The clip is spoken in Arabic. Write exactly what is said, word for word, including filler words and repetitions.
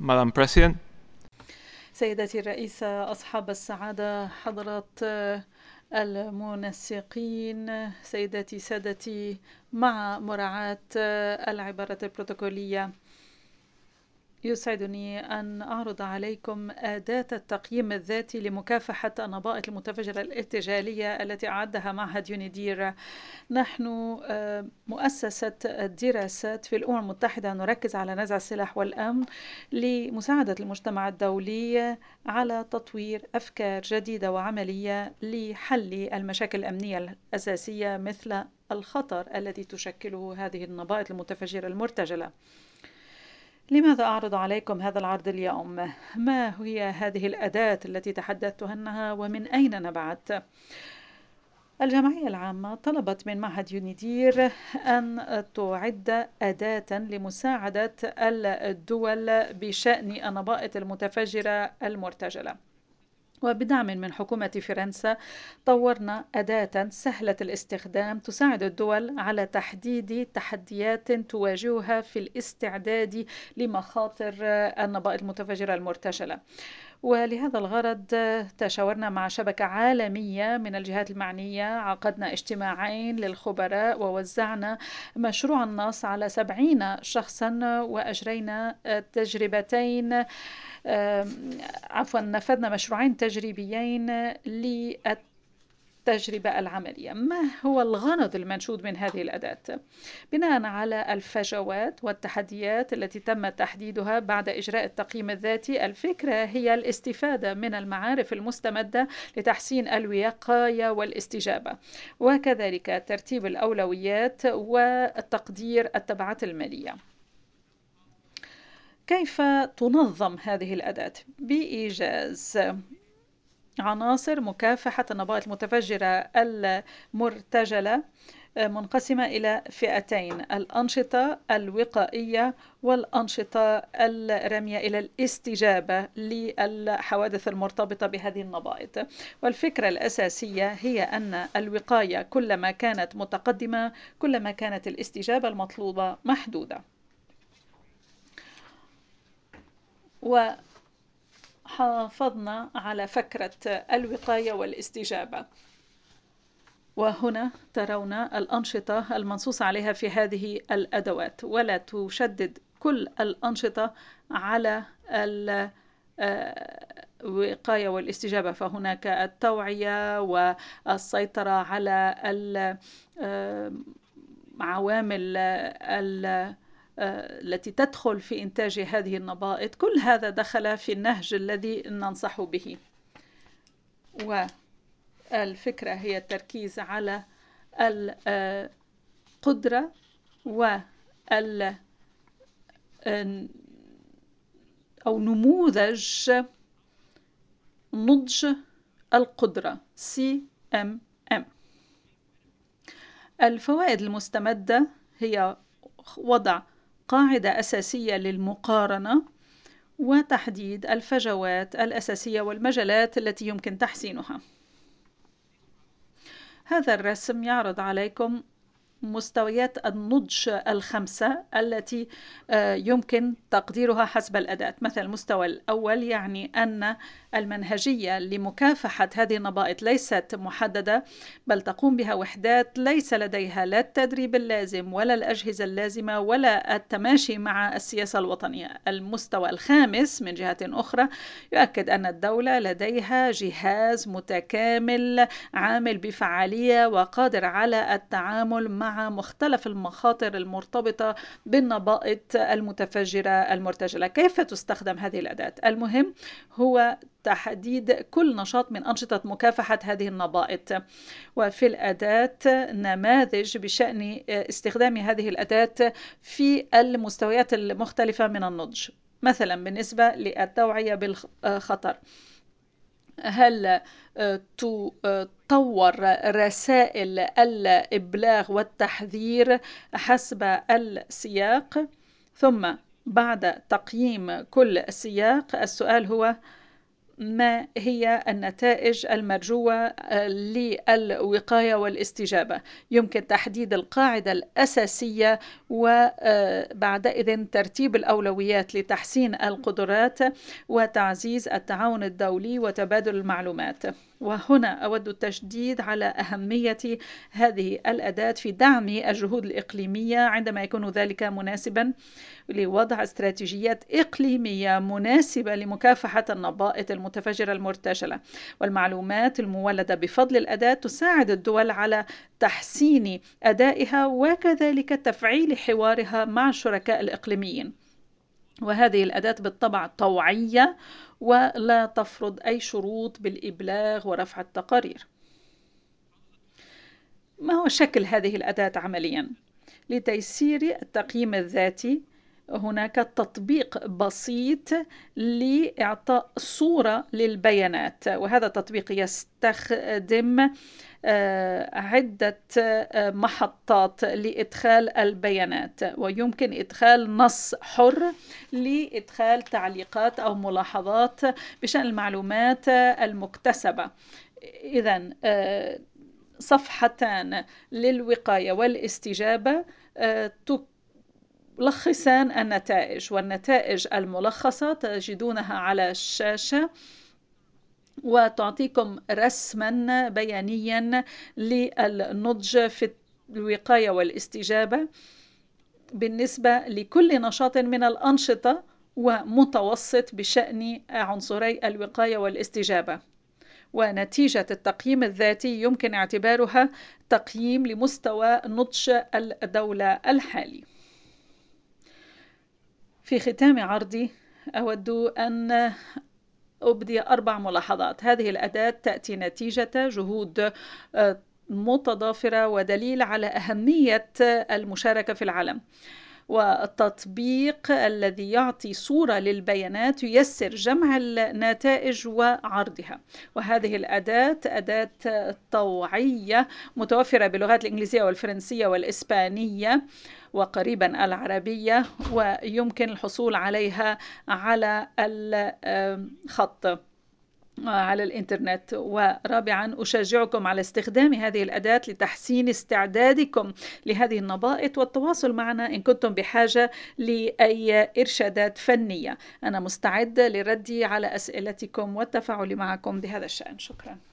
Madam President, سيدتي الرئيسة، أصحاب السعادة، حضرات المنسقين، سيداتي سادتي، مع مراعاة العبارة البروتوكولية، يسعدني أن أعرض عليكم أداة التقييم الذاتي لمكافحة النبائط المتفجرة الارتجالية التي أعدها معهد يونيدير. نحن مؤسسة الدراسات في الأمم المتحدة نركز على نزع السلاح والأمن لمساعدة المجتمع الدولي على تطوير أفكار جديدة وعملية لحل المشاكل الأمنية الأساسية مثل الخطر الذي تشكله هذه النبائط المتفجرة المرتجلة. لماذا أعرض عليكم هذا العرض اليوم؟ ما هي هذه الأداة التي تحدثت عنها ومن أين نبعت؟ الجمعية العامة طلبت من معهد يونيدير أن تعد أداة لمساعدة الدول بشأن النبائط المتفجرة المرتجلة، وبدعم من حكومة فرنسا طورنا أداة سهلة الاستخدام تساعد الدول على تحديد تحديات تواجهها في الاستعداد لمخاطر النبائط المتفجرة المرتجلة. ولهذا الغرض تشاورنا مع شبكة عالمية من الجهات المعنية، عقدنا اجتماعين للخبراء ووزعنا مشروع النص على سبعين شخصا وأجرينا تجربتين عفوا نفذنا مشروعين تجريبيين للتجربة العملية. ما هو الغرض المنشود من هذه الأداة؟ بناء على الفجوات والتحديات التي تم تحديدها بعد إجراء التقييم الذاتي، الفكرة هي الاستفادة من المعارف المستمدة لتحسين الوقاية والاستجابة، وكذلك ترتيب الأولويات وتقدير التبعات المالية. كيف تنظم هذه الأداة؟ بإيجاز عناصر مكافحة النبائط المتفجرة المرتجلة منقسمة إلى فئتين: الأنشطة الوقائية والأنشطة الرامية إلى الاستجابة للحوادث المرتبطة بهذه النبائط. والفكرة الأساسية هي أن الوقاية كلما كانت متقدمة كلما كانت الاستجابة المطلوبة محدودة. وحافظنا على فكرة الوقاية والاستجابة. وهنا ترون الأنشطة المنصوص عليها في هذه الأدوات، ولا تشدد كل الأنشطة على الوقاية والاستجابة، فهناك التوعية والسيطرة على العوامل التي تدخل في إنتاج هذه النبائط. كل هذا دخل في النهج الذي ننصح به، والفكرة هي التركيز على القدرة وال أو نموذج نضج القدرة سي إم إم. الفوائد المستمدة هي وضع قاعدة أساسية للمقارنة وتحديد الفجوات الأساسية والمجالات التي يمكن تحسينها. هذا الرسم يعرض عليكم مستويات النضج الخمسة التي يمكن تقديرها حسب الأداة. مثلا المستوى الأول يعني أن المنهجية لمكافحة هذه النبائط ليست محددة، بل تقوم بها وحدات ليس لديها لا التدريب اللازم ولا الأجهزة اللازمة ولا التماشي مع السياسة الوطنية. المستوى الخامس من جهة أخرى يؤكد أن الدولة لديها جهاز متكامل عامل بفعالية وقادر على التعامل مع مختلف المخاطر المرتبطة بالنبائط المتفجرة المرتجلة. كيف تستخدم هذه الأداة؟ المهم هو تحديد كل نشاط من أنشطة مكافحة هذه النبائط، وفي الأداة نماذج بشأن استخدام هذه الأداة في المستويات المختلفة من النضج. مثلا بالنسبة للتوعية بالخطر، هل تطور رسائل الإبلاغ والتحذير حسب السياق؟ ثم بعد تقييم كل سياق السؤال هو ما هي النتائج المرجوة للوقاية والاستجابة. يمكن تحديد القاعدة الأساسية وبعدئذ ترتيب الأولويات لتحسين القدرات وتعزيز التعاون الدولي وتبادل المعلومات. وهنا أود التشديد على أهمية هذه الأداة في دعم الجهود الإقليمية عندما يكون ذلك مناسباً لوضع استراتيجيات إقليمية مناسبة لمكافحة النبائط المتفجرة المرتجلة. والمعلومات المولدة بفضل الأداة تساعد الدول على تحسين أدائها وكذلك تفعيل حوارها مع الشركاء الإقليميين. وهذه الأداة بالطبع طوعية ولا تفرض أي شروط بالإبلاغ ورفع التقارير. ما هو شكل هذه الأداة عملياً؟ لتيسير التقييم الذاتي هناك تطبيق بسيط لإعطاء صورة للبيانات، وهذا التطبيق يستخدم عدة محطات لإدخال البيانات، ويمكن إدخال نص حر لإدخال تعليقات أو ملاحظات بشأن المعلومات المكتسبة. إذن صفحتان للوقاية والاستجابة تلخصان النتائج، والنتائج الملخصة تجدونها على الشاشة وتعطيكم رسما بيانيا للنضج في الوقاية والاستجابة بالنسبة لكل نشاط من الأنشطة ومتوسط بشأن عنصري الوقاية والاستجابة. ونتيجة التقييم الذاتي يمكن اعتبارها تقييم لمستوى نضج الدولة الحالي. في ختام عرضي أود أن أبدي أربع ملاحظات. هذه الأداة تأتي نتيجة جهود متضافرة ودليل على أهمية المشاركة في العالم، والتطبيق الذي يعطي صورة للبيانات ييسر جمع النتائج وعرضها. وهذه الأداة أداة طوعية متوفرة باللغات الإنجليزية والفرنسية والإسبانية وقريبا العربية، ويمكن الحصول عليها على الخط على الإنترنت. ورابعا أشجعكم على استخدام هذه الأداة لتحسين استعدادكم لهذه النبائط والتواصل معنا إن كنتم بحاجة لأي إرشادات فنية. أنا مستعد لردي على أسئلتكم والتفاعل معكم بهذا الشأن. شكرا.